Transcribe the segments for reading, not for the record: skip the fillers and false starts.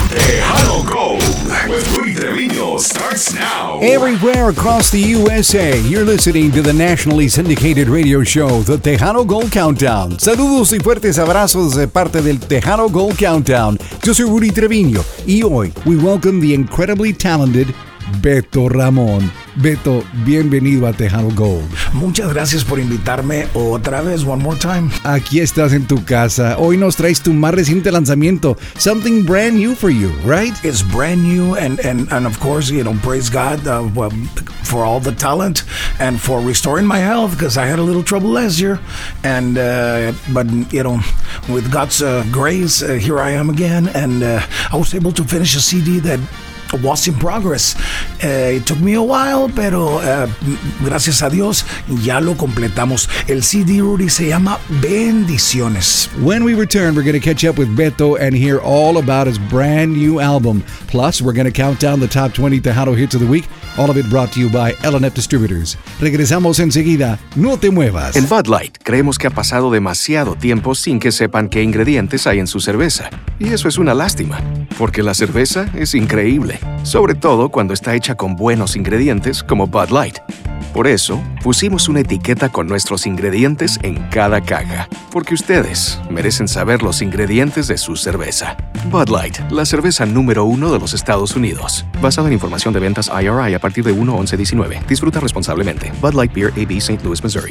Tejano Gold with Rudy Trevino starts now. Everywhere across the USA, you're listening to the nationally syndicated radio show, the Tejano Gold Countdown. Saludos y fuertes abrazos de parte del Tejano Gold Countdown. Yo soy Rudy Trevino y hoy we welcome the incredibly talented Beto Ramón. Beto, bienvenido a Tejano Gold. Muchas gracias por invitarme otra vez, one more time. Aquí estás en tu casa. Hoy nos traes tu más reciente lanzamiento. Something brand new for you, right? It's brand new and of course, praise God for all the talent and for restoring my health because I had a little trouble last year. And, but with God's grace, here I am again. And I was able to finish a CD that was in progress. It took me a while, pero gracias a Dios ya lo completamos. El CD, Rudy, se llama Bendiciones. When we return, we're going to catch up with Beto and hear all about his brand new album. Plus, we're going to count down the top 20 Tejano hits of the week. All of it brought to you by L&F Distributors. Regresamos enseguida. No te muevas. En Bud Light creemos que ha pasado demasiado tiempo sin que sepan qué ingredientes hay en su cerveza. Y eso es una lástima, porque la cerveza es increíble, sobre todo cuando está hecha con buenos ingredientes como Bud Light. Por eso, pusimos una etiqueta con nuestros ingredientes en cada caja, porque ustedes merecen saber los ingredientes de su cerveza. Bud Light, la cerveza número 1 de los Estados Unidos. Basada en información de ventas IRI a partir de 1/11/19. Disfruta responsablemente. Bud Light Beer, AB, St. Louis, Missouri.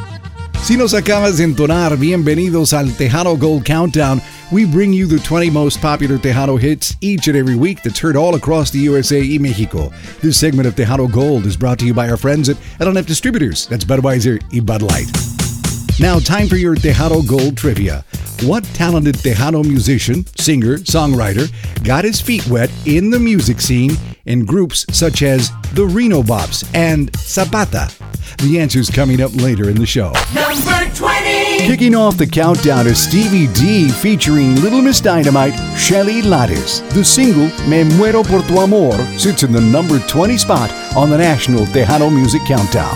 Si nos acabas de entonar, bienvenidos al Tejano Gold Countdown. We bring you the 20 most popular Tejano hits each and every week that's heard all across the USA y Mexico. This segment of Tejano Gold is brought to you by our friends at L&F Distributors. That's Budweiser y Bud Light. Now, time for your Tejano Gold trivia. What talented Tejano musician, singer, songwriter got his feet wet in the music scene in groups such as the Reno Bops and Zapata? The answer's coming up later in the show. Number 20. Kicking off the countdown is Stevie D featuring Little Miss Dynamite, Shelly Lattes. The single, Me Muero Por Tu Amor, sits in the number 20 spot on the National Tejano Music Countdown.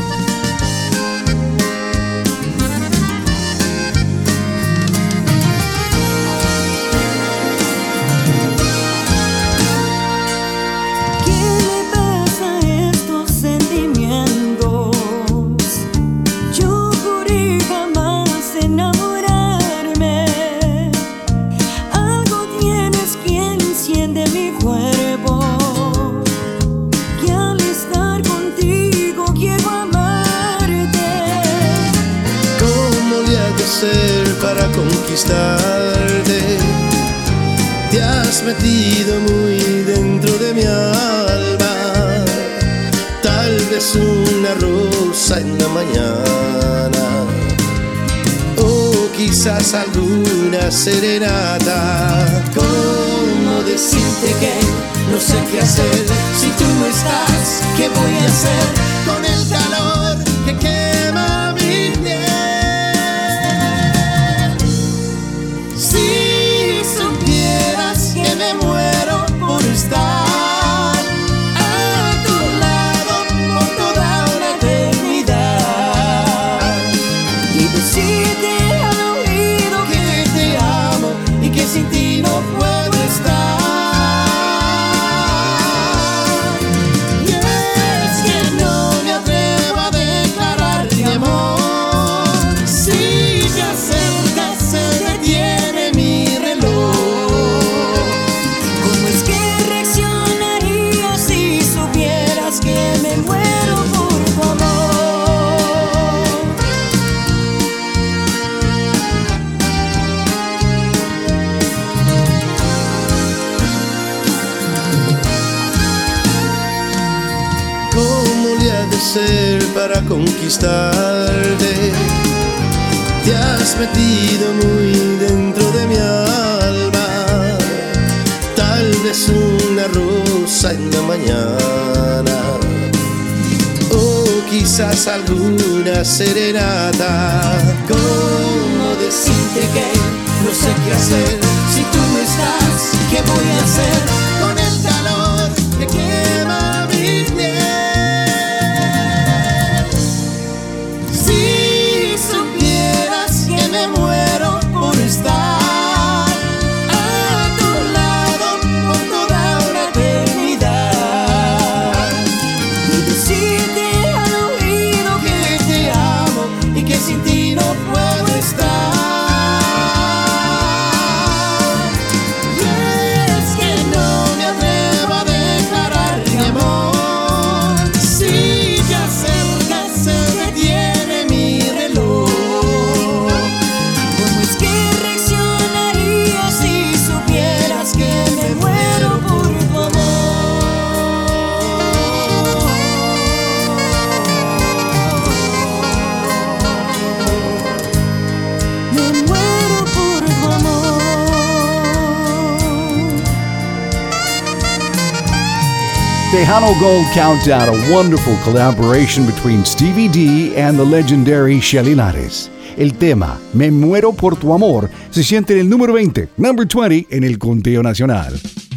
Para conquistarte, te has metido muy dentro de mi alma, tal vez una rosa en la mañana, o quizás alguna serenata. ¿Cómo decirte que no sé qué hacer si tú no estás? ¿Qué voy a hacer con el calor que quema mi piel? Si supieras que me muero por estar a tu lado por toda una eternidad y decirte al oído que te amo y que sin ti no puedo estar. Y es que no me atrevo a declarar mi amor. Si te acercas se detiene mi reloj. ¿Cómo es que reaccionarías si supieras que me muero por tu amor? ¿Cómo le ha de ser para conquistarte? Te has metido muy dentro de mi alma, tal vez una rosa en la mañana, o quizás alguna serenata. ¿Cómo decirte que no sé qué hacer si tú no estás? ¿Qué voy a hacer con el calor que quema mi piel? Si supieras que me muero por estar a tu lado por Tejano Gold Countdown, a wonderful collaboration between Stevie D and the legendary Shelly Lares. El tema Me Muero por Tu Amor se siente en el número 20, number 20 en el conteo nacional.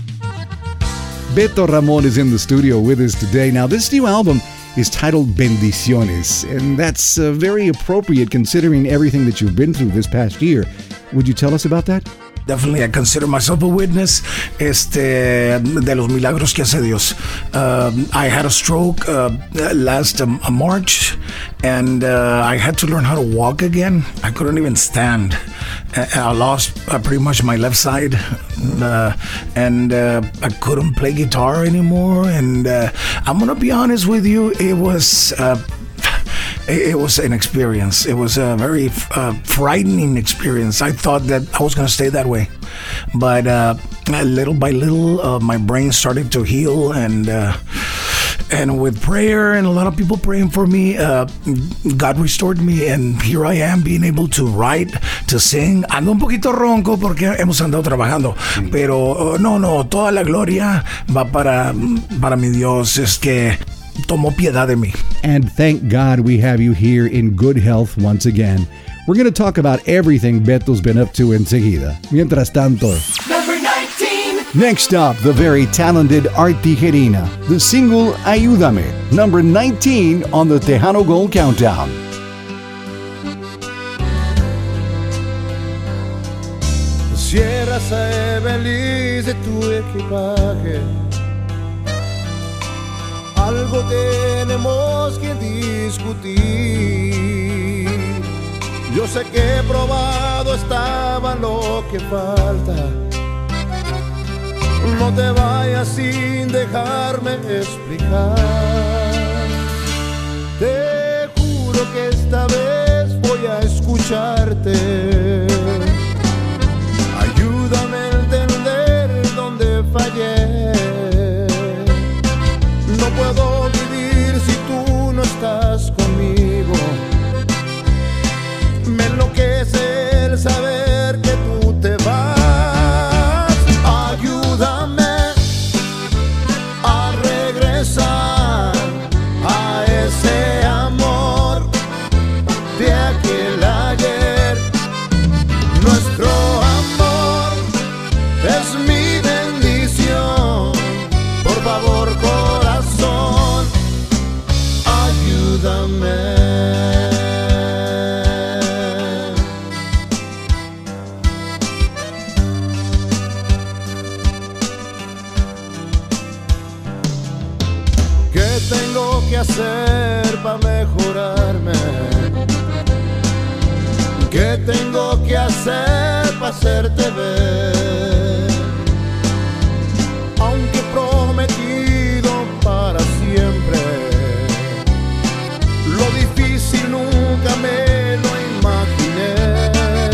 Beto Ramon is in the studio with us today. Now, this new album is titled Bendiciones, and that's very appropriate considering everything that you've been through this past year. Would you tell us about that? Definitely, I consider myself a witness de los milagros que hace Dios. I had a stroke last March, and I had to learn how to walk again. I couldn't even stand. I lost pretty much my left side, and I couldn't play guitar anymore. And I'm gonna be honest with you, it was an experience. It was a very frightening experience. I thought that I was going to stay that way. But little by little, my brain started to heal. And with prayer and a lot of people praying for me, God restored me. And here I am being able to write, to sing. Ando un poquito ronco porque hemos andado trabajando. Pero no, toda la gloria va para mi Dios. Es que tomó piedad de mí. And thank God we have you here in good health once again. We're going to talk about everything Beto's been up to enseguida. Mientras tanto, Number 19. next up, the very talented Art Tijerina, the single Ayúdame, number 19 on the Tejano Gold Countdown. Cierras a Ebelis de tu equipaje. Algo tenemos que discutir. Yo sé que probado estaba lo que falta. No te vayas sin dejarme explicar. Te juro que esta vez voy a escucharte. Ayúdame a entender dónde fallé. No puedo vivir si tú no estás conmigo. Me enloquece el saber que tú te vas. Ayúdame a regresar a ese amor de aquel ayer. Nuestro amor es mi bendición. Por favor, corazón, ayúdame. ¿Qué tengo que hacer para mejorarme? ¿Qué tengo que hacer para hacerte ver? Aunque prometido para siempre, lo difícil nunca me lo imaginé.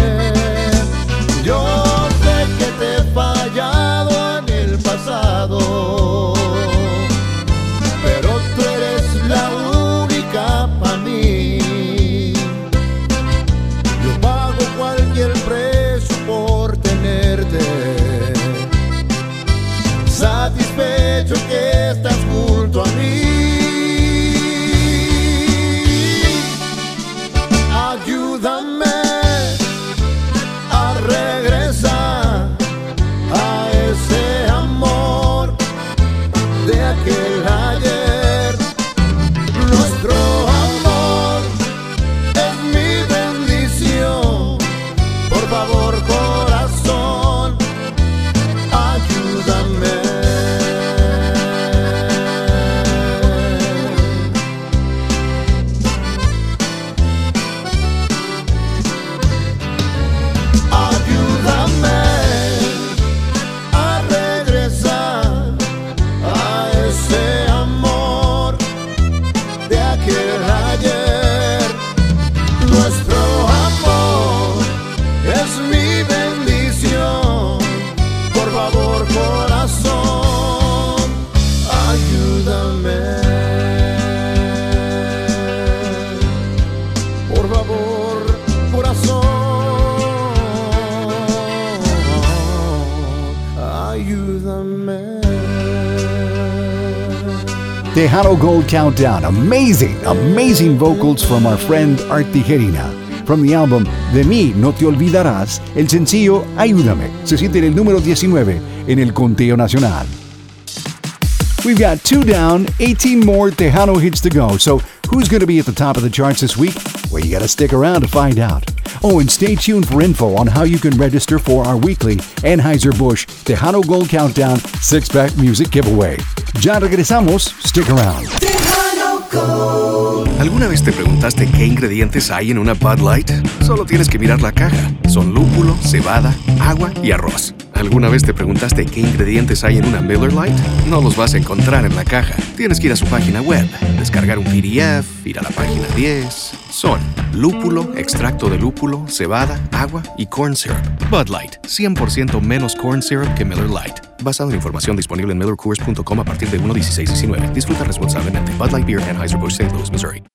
Yo sé que te he fallado en el pasado, pero tú eres la única para mí. Yo pago cualquier precio por tenerte, satisfecho que estás junto a mí. Ayúdame a regresar a ese amor de aquel ayer. Nuestro amor es mi bendición. Por favor, corazón, ayúdame. Ayúdame. Tejano Gold Countdown. Amazing vocals from our friend Art Tijerina. From the album De mí no te olvidarás, el sencillo Ayúdame se siente en el número 19 en el conteo nacional. We've got 2 down, 18 more Tejano hits to go. So who's going to be at the top of the charts this week? Well, you got to stick around to find out. Oh, and stay tuned for info on how you can register for our weekly Anheuser-Busch Tejano Gold Countdown 6-pack music giveaway. Ya regresamos. Stick around. ¿Alguna vez te preguntaste qué ingredientes hay en una Bud Light? Solo tienes que mirar la caja. Son lúpulo, cebada, agua y arroz. ¿Alguna vez te preguntaste qué ingredientes hay en una Miller Lite? No los vas a encontrar en la caja. Tienes que ir a su página web, descargar un PDF, ir a la página 10. Son lúpulo, extracto de lúpulo, cebada, agua y corn syrup. Bud Light, 100% menos corn syrup que Miller Lite. Basado en información disponible en MillerCoors.com a partir de 1/16/19. Disfruta responsablemente. Bud Light Beer, Anheuser-Busch, St. Louis, Missouri.